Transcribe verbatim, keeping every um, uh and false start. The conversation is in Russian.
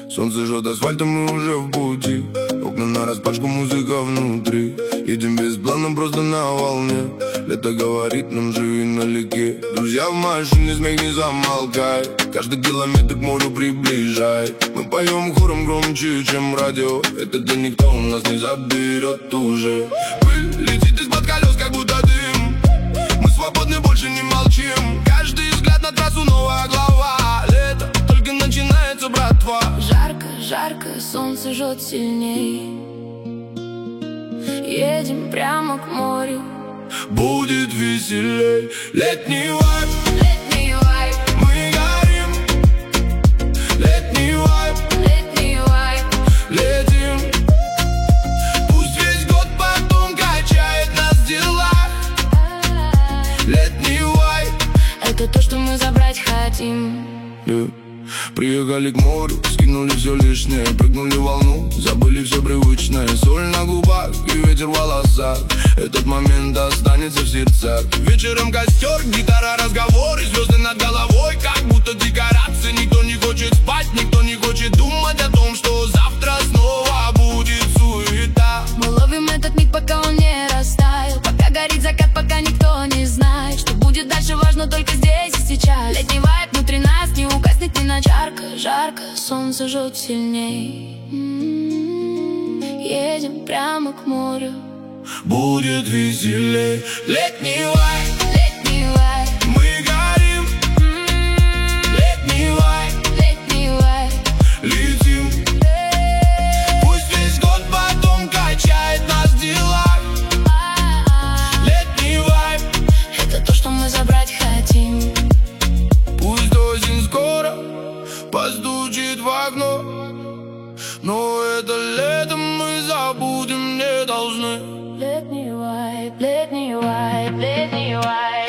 Солнце жжет асфальт, и мы уже в пути. Окна нараспашку, музыка внутри. Едем без плана, просто на волне. Лето говорит нам, живи налегке. Друзья в машине, смех не замолкай. Каждый километр к морю приближай. Мы поем хором громче, чем радио. Этот день никто у нас не заберет уже. Пыль летит из-под колес, как будто дым. Мы свободны, больше не молчим. Каждый взгляд на трассу, новая глава. Лето только начинается, братва. Жарко, жарко, солнце жжет сильней. Едем прямо к морю. Будет веселей. Летний вайб, летний вайб. Мы горим. Летний вайб, летний вайб. Летим. Пусть весь год потом качает нас дела. Летний вайб. Это то, что мы забрать хотим. yeah. Приехали к морю, скинули все лишнее. Прыгнули в волну, забыли все привычное. Соль на губах и ветер в волосах. Этот момент останется в сердцах. Вечером костер, гитара, разговор и звезды над головой, как будто декорации. Никто не хочет спать, никто не хочет думать о том, что завтра снова будет суета. Мы ловим этот миг, пока он не растаял. Пока горит закат, пока никто не знает, что будет дальше, важно только здесь и сейчас. Летний вайб внутри нас не угаснет ни на жарко, жарко, солнце жжет сильней. М-м-м, едем прямо к морю. Будет веселей. Летний вайб, летний вайб. Мы горим. М-м-м, Летний вайб, летний вайб. Летим. Пусть весь год потом качает нас дела. Летний вайб. Это то, что мы забрать хотим. Пусть осень скоро постучит в окно, но это летом мы забудем не должны. Летний вайб, летний вайб, летний вайб.